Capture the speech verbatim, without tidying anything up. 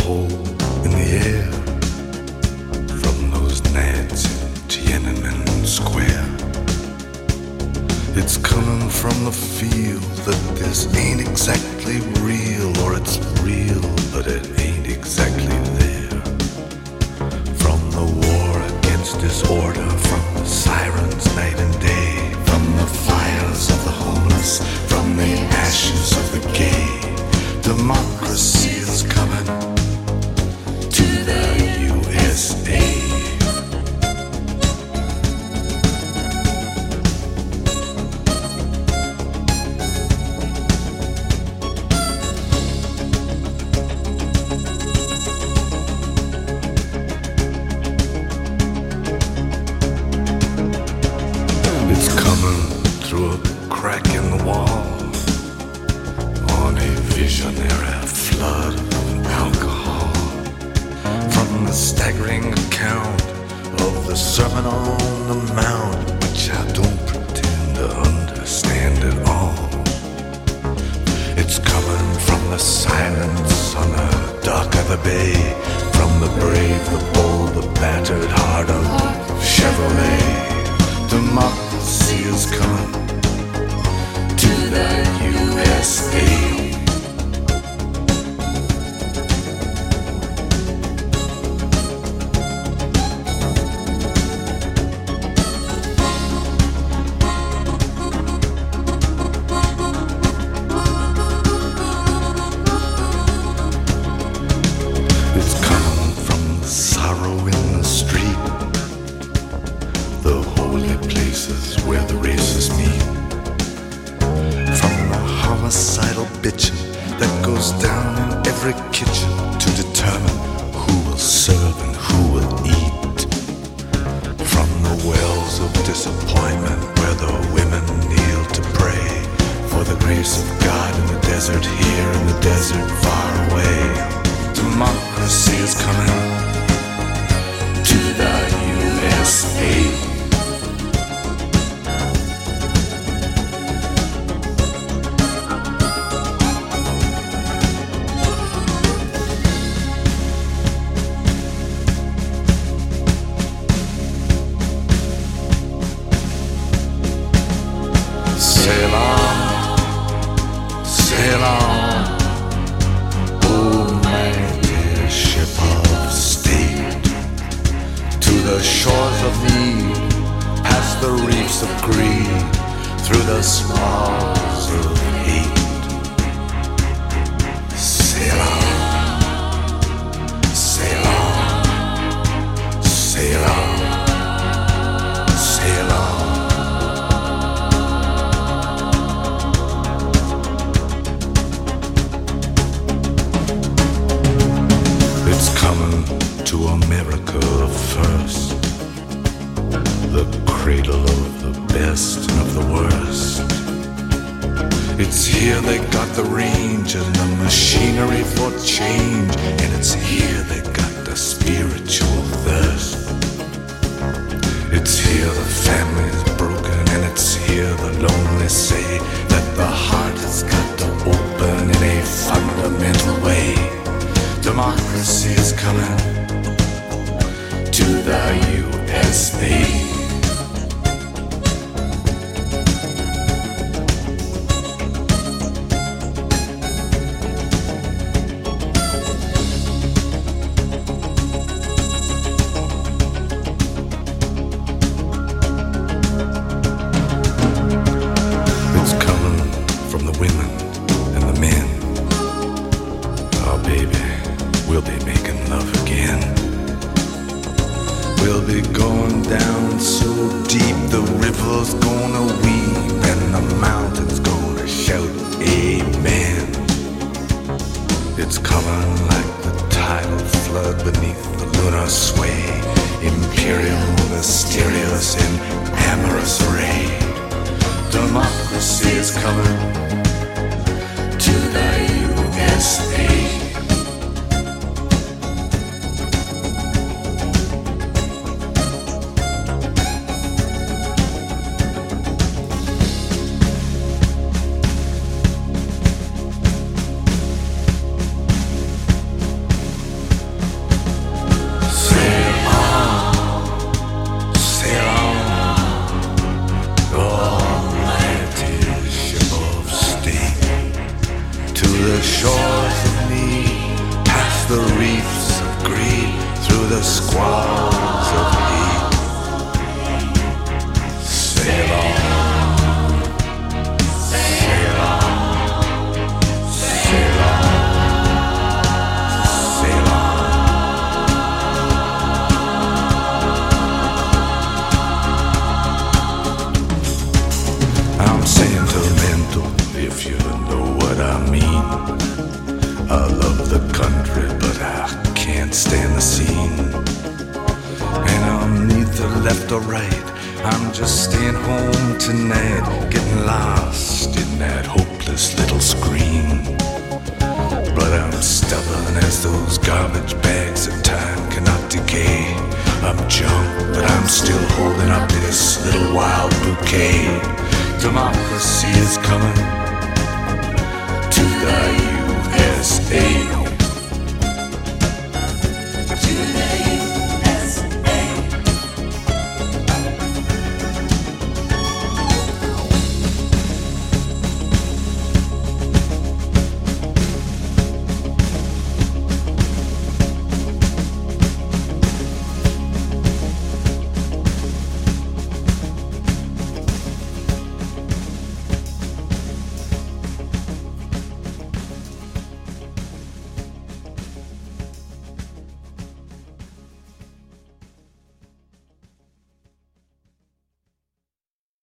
hole in the air from those nads in Tiananmen Square. It's coming from the feel that this ain't exactly real, or it's real, but it ain't exactly there. From the war against disorder, from the sirens night and day, from the fires of the homeless, from the ashes of the gay, democracy is coming to the U S A. It's coming through a crack in the wall on a visionary flood of alcohol. From the staggering account of the Sermon on the Mount, which I don't pretend to understand at all. It's coming from the silence on the dock of the bay, from the brave, the bold, the battered heart of Chevrolet. Democracy is coming to the U S A. It's coming from the sorrow in the street, the holy places where the races meet. From the homicidal bitching that goes down in every kitchen to determine who will serve and who will eat. From the wells of disappointment where the women kneel to pray for the grace of God in the desert here, in the desert far away. Democracy is coming to the U S A. Sail on, sail on, oh my dear ship of state, to the shores of need, past the reefs of greed, through the smalls of hate. Sail on, sail on, sail on, sail on. It's coming to America first, the cradle of the best and of the worst. It's here they got the range and the machinery for change, and it's here they got the spiritual thirst. It's here the family's broken, and it's here the lonely say that the heart has got to open in a fundamental way. Democracy is coming to the U S A. It's coming from the women and the men. Oh baby, we'll be making love again. We'll be going down so deep the river's gonna weep and the mountain's gonna shout amen. It's coming like the tidal flood beneath the lunar sway, imperial, mysterious, in amorous array. Democracy is coming to the U S A. the squalls of hate. Sail on, sail on, sail on, sail on. I'm sentimental, if you know what I mean. I love the country, but I can't stand the scene. And I'm neither left or right, I'm just staying home tonight, getting lost in that hopeless little screen. But I'm stubborn as those garbage bags that time cannot decay. I'm junk, but I'm still holding up this little wild bouquet. Democracy is coming to the U S A.